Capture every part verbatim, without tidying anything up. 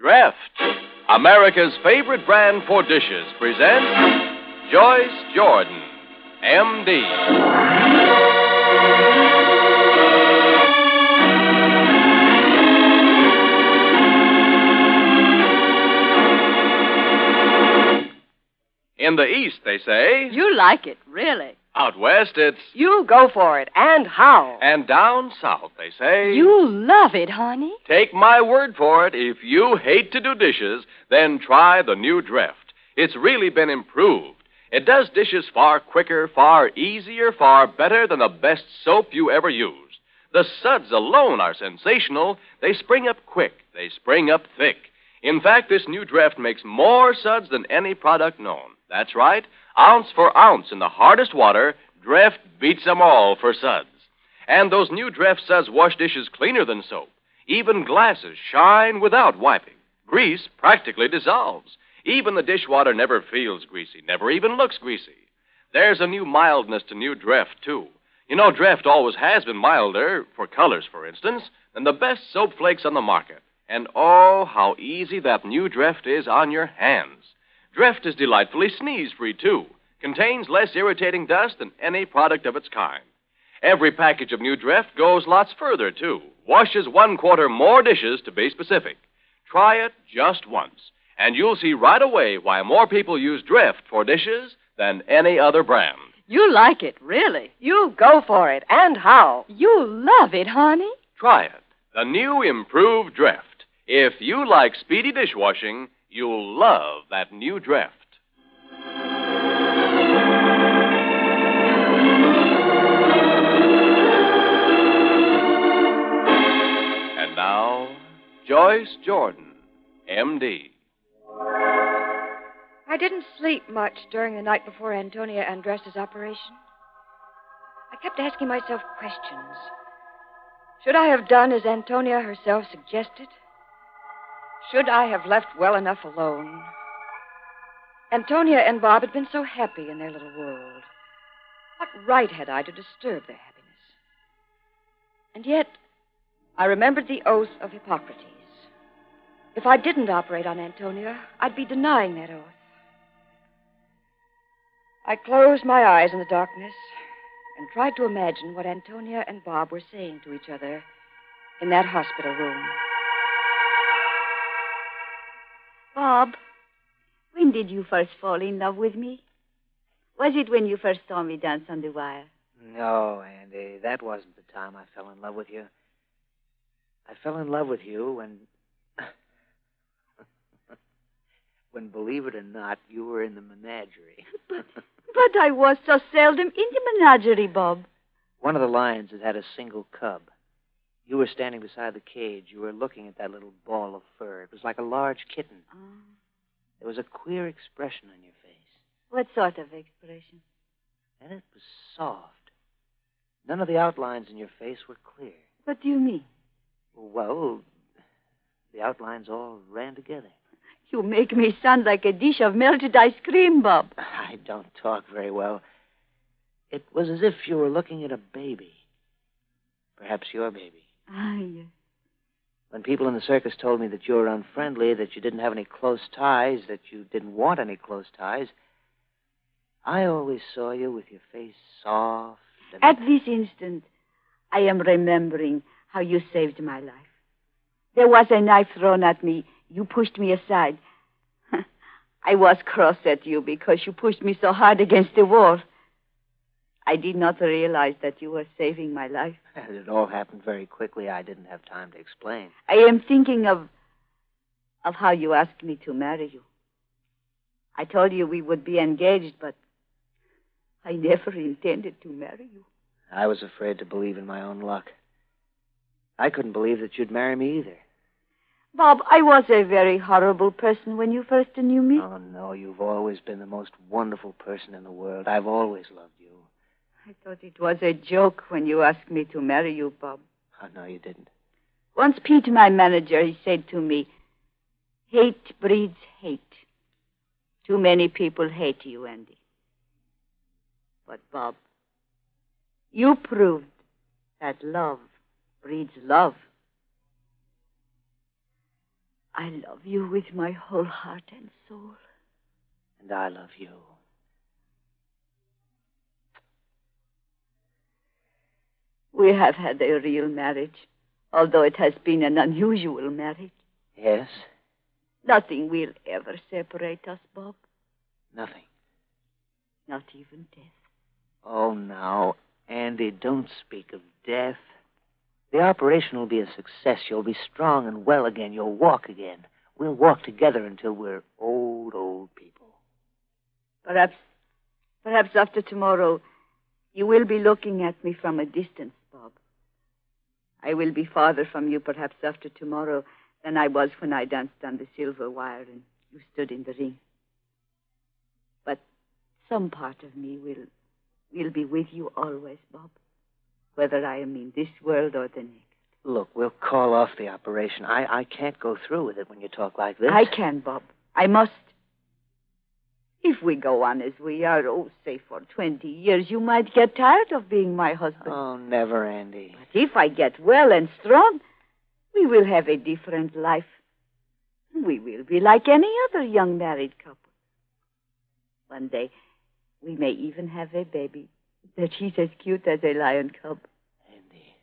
Dreft, America's favorite brand for dishes, presents Joyce Jordan, M D In the East, they say. You like it, really. Out West, it's. You go for it. And how? And down South, they say. You love it, honey. Take my word for it. If you hate to do dishes, then try the new Dreft. It's really been improved. It does dishes far quicker, far easier, far better than the best soap you ever used. The suds alone are sensational. They spring up quick. They spring up thick. In fact, this new Dreft makes more suds than any product known. That's right. Ounce for ounce in the hardest water, Dreft beats them all for suds. And those new Dreft suds wash dishes cleaner than soap. Even glasses shine without wiping. Grease practically dissolves. Even the dishwater never feels greasy, never even looks greasy. There's a new mildness to new Dreft, too. You know, Dreft always has been milder, for colors, for instance, than the best soap flakes on the market. And oh, how easy that new Dreft is on your hands. Dreft is delightfully sneeze-free, too. Contains less irritating dust than any product of its kind. Every package of new Dreft goes lots further, too. Washes one quarter more dishes, to be specific. Try it just once, and you'll see right away why more people use Dreft for dishes than any other brand. You like it, really. You go for it. And how? You love it, honey. Try it. The new improved Dreft. If you like speedy dishwashing, you'll love that new Dreft. And now, Joyce Jordan, M D I didn't sleep much during the night before Antonia Andress's operation. I kept asking myself questions. Should I have done as Antonia herself suggested? Should I have left well enough alone? Antonia and Bob had been so happy in their little world. What right had I to disturb their happiness? And yet, I remembered the oath of Hippocrates. If I didn't operate on Antonia, I'd be denying that oath. I closed my eyes in the darkness and tried to imagine what Antonia and Bob were saying to each other in that hospital room. Bob, when did you first fall in love with me? Was it when you first saw me dance on the wire? No, Andy, that wasn't the time I fell in love with you. I fell in love with you when... when, believe it or not, you were in the menagerie. but, but I was so seldom in the menagerie, Bob. One of the lions had had a single cub. You were standing beside the cage. You were looking at that little ball of fur. It was like a large kitten. Oh. There was a queer expression on your face. What sort of expression? And it was soft. None of the outlines in your face were clear. What do you mean? Well, the outlines all ran together. You make me sound like a dish of melted ice cream, Bob. I don't talk very well. It was as if you were looking at a baby. Perhaps your baby. Ah, yes. When people in the circus told me that you were unfriendly, that you didn't have any close ties, that you didn't want any close ties, I always saw you with your face soft and... At this instant, I am remembering how you saved my life. There was a knife thrown at me. You pushed me aside. I was cross at you because you pushed me so hard against the wall. I did not realize that you were saving my life. It all happened very quickly. I didn't have time to explain. I am thinking of... of how you asked me to marry you. I told you we would be engaged, but I never intended to marry you. I was afraid to believe in my own luck. I couldn't believe that you'd marry me either. Bob, I was a very horrible person when you first knew me. Oh, no, you've always been the most wonderful person in the world. I've always loved you. I thought it was a joke when you asked me to marry you, Bob. Oh, no, you didn't. Once Pete, my manager, he said to me, hate breeds hate. Too many people hate you, Andy. But, Bob, you proved that love breeds love. I love you with my whole heart and soul. And I love you. We have had a real marriage, although it has been an unusual marriage. Yes? Nothing will ever separate us, Bob. Nothing. Not even death. Oh, now, Andy, don't speak of death. The operation will be a success. You'll be strong and well again. You'll walk again. We'll walk together until we're old, old people. Perhaps, perhaps after tomorrow, you will be looking at me from a distance, Bob. I will be farther from you perhaps after tomorrow than I was when I danced on the silver wire and you stood in the ring. But some part of me will, will be with you always, Bob, whether I am in this world or the next. Look, we'll call off the operation. I, I can't go through with it when you talk like this. I can, Bob. I must. If we go on as we are, oh, say for twenty years, you might get tired of being my husband. Oh, never, Andy. But if I get well and strong, we will have a different life. We will be like any other young married couple. One day, we may even have a baby that is as cute as a lion cub. Andy.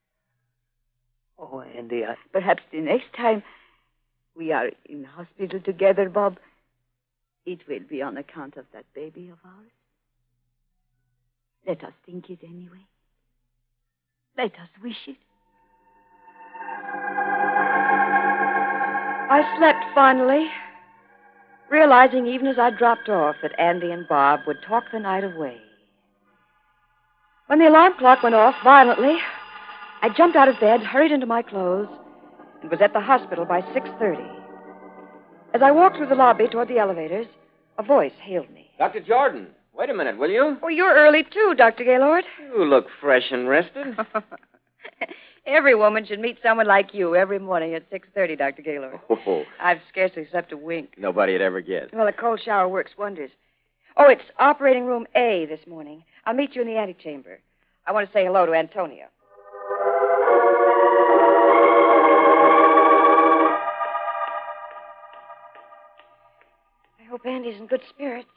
Oh, Andy, I... Perhaps the next time we are in the hospital together, Bob, it will be on account of that baby of ours. Let us think it anyway. Let us wish it. I slept finally, realizing even as I dropped off that Andy and Bob would talk the night away. When the alarm clock went off violently, I jumped out of bed, hurried into my clothes, and was at the hospital by six thirty. As I walked through the lobby toward the elevators, a voice hailed me. Doctor Jordan, wait a minute, will you? Oh, you're early, too, Doctor Gaylord. You look fresh and rested. Every woman should meet someone like you every morning at six thirty, Doctor Gaylord. Oh, I've scarcely slept a wink. nobody'd ever guess. Well, a cold shower works wonders. Oh, it's operating room A this morning. I'll meet you in the antechamber. I want to say hello to Antonia. I hope Andy's in good spirits.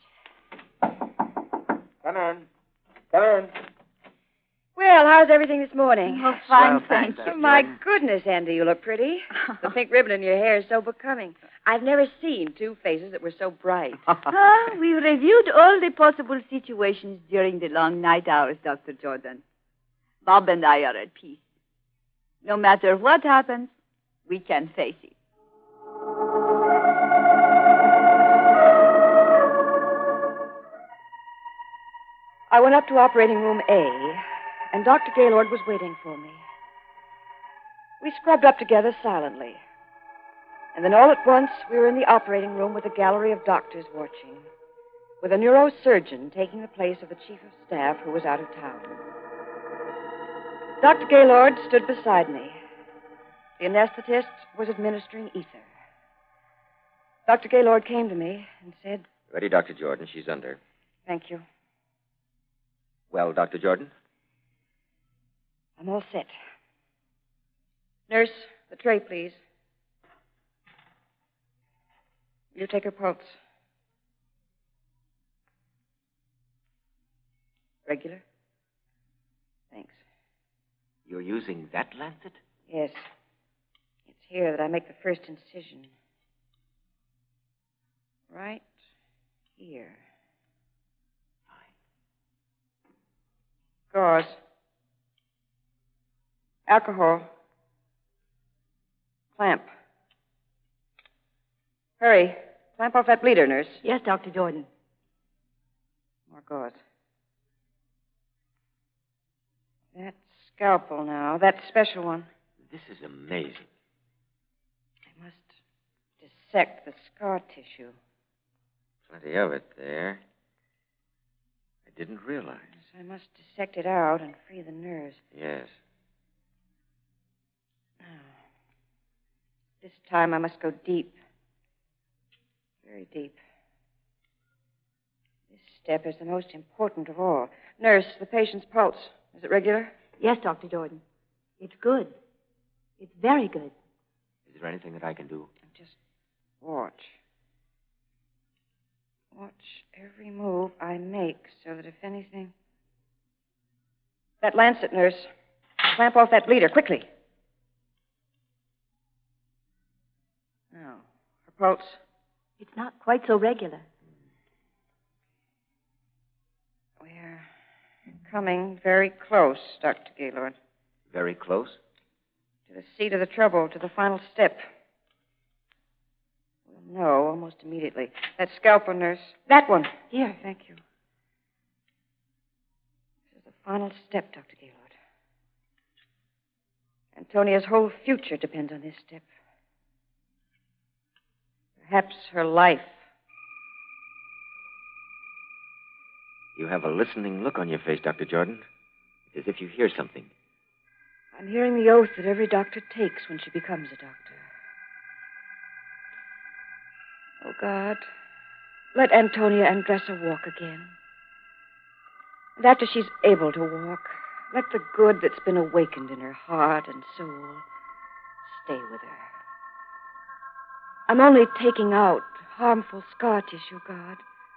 Come in. Come in. Well, how's everything this morning? Oh, fine, Well, thank thanks, you. Oh, my goodness, Andy, you look pretty. The pink ribbon in your hair is so becoming. I've never seen two faces that were so bright. Ah, we reviewed all the possible situations during the long night hours, Doctor Jordan. Bob and I are at peace. No matter what happens, we can face it. I went up to operating room A, and Doctor Gaylord was waiting for me. We scrubbed up together silently. And then all at once, we were in the operating room with a gallery of doctors watching, with a neurosurgeon taking the place of the chief of staff who was out of town. Doctor Gaylord stood beside me. The anesthetist was administering ether. Doctor Gaylord came to me and said, Ready, Doctor Jordan. She's under. "Thank you. Well, Doctor Jordan? I'm all set. Nurse, the tray, please. You take her pulse. Regular? Thanks. You're using that lancet? Yes. It's here that I make the first incision. Right here. Gauze. Alcohol. Clamp. Hurry. Clamp off that bleeder, nurse. Yes, Doctor Jordan. More gauze. That scalpel now. That special one. This is amazing. I must dissect the scar tissue. Plenty of it there. I didn't realize. I must dissect it out and free the nerves. Yes. Now, this time I must go deep. Very deep. This step is the most important of all. Nurse, the patient's pulse. Is it regular? Yes, Doctor Jordan. It's good. It's very good. Is Is there anything that I can do? Just watch. Watch every move I make so that if anything... That lancet, nurse. Clamp off that bleeder, quickly. Now, her pulse. It's not quite so regular. We're coming very close, Doctor Gaylord. Very close? To the seat of the trouble, to the final step. We'll know almost immediately. That scalpel, nurse. That one. Here, thank you. This is the final step, Doctor Gaylord. Antonia's whole future depends on this step. Perhaps her life. You have a listening look on your face, Doctor Jordan. It's as if you hear something. I'm hearing the oath that every doctor takes when she becomes a doctor. Oh, God, let Antonia Andressa walk again. And after she's able to walk, let the good that's been awakened in her heart and soul stay with her. I'm only taking out harmful scar tissue, God.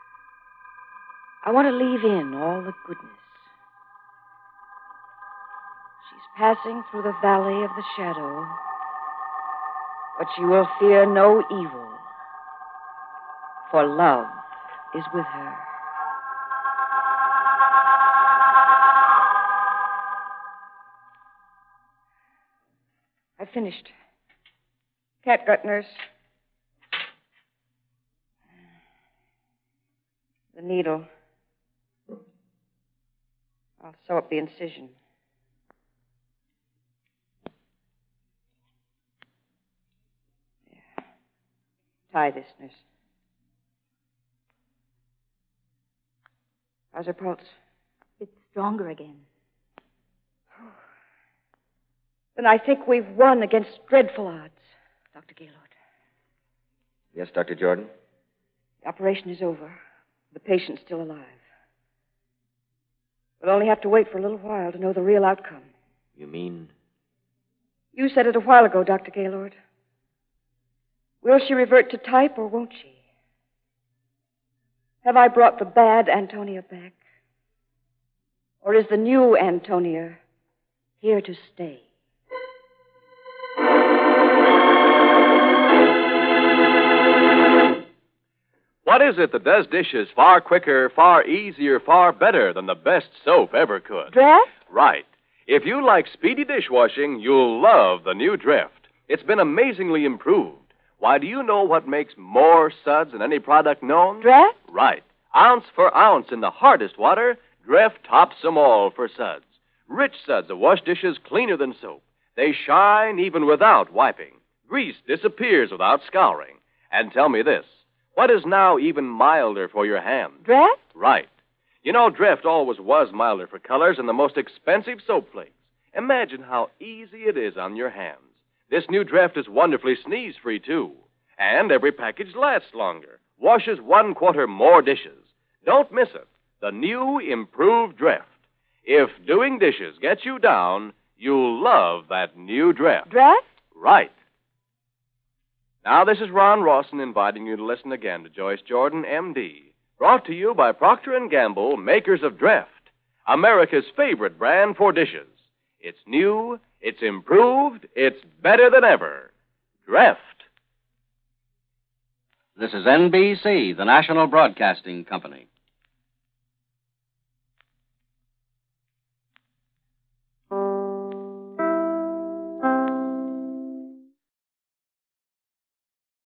I want to leave in all the goodness. She's passing through the valley of the shadow, but she will fear no evil, for love is with her. I've finished. Catgut, nurse. The needle. I'll sew up the incision. There. Tie this, nurse. How's her pulse? It's stronger again. Then I think we've won against dreadful odds, Doctor Gaylord. Yes, Doctor Jordan? The operation is over. The patient's still alive. We'll only have to wait for a little while to know the real outcome. You mean? You said it a while ago, Doctor Gaylord. Will she revert to type or won't she? Have I brought the bad Antonia back? Or is the new Antonia here to stay? What is it that does dishes far quicker, far easier, far better than the best soap ever could? Dreft? Right. If you like speedy dishwashing, you'll love the new Dreft. It's been amazingly improved. Why, do you know what makes more suds than any product known? Dreft? Right. Ounce for ounce in the hardest water, Dreft tops them all for suds. Rich suds that wash dishes cleaner than soap. They shine even without wiping. Grease disappears without scouring. And tell me this. What is now even milder for your hands? Dreft? Right. You know, Dreft always was milder for colors and the most expensive soap flakes. Imagine how easy it is on your hands. This new Dreft is wonderfully sneeze-free, too. And every package lasts longer. Washes one quarter more dishes. Don't miss it. The new, improved Dreft. If doing dishes gets you down, you'll love that new Dreft. Dreft? Right. Now, this is Ron Rawson inviting you to listen again to Joyce Jordan, M D, brought to you by Procter and Gamble, makers of Dreft, America's favorite brand for dishes. It's new, it's improved, it's better than ever. Dreft. This is N B C, the National Broadcasting Company.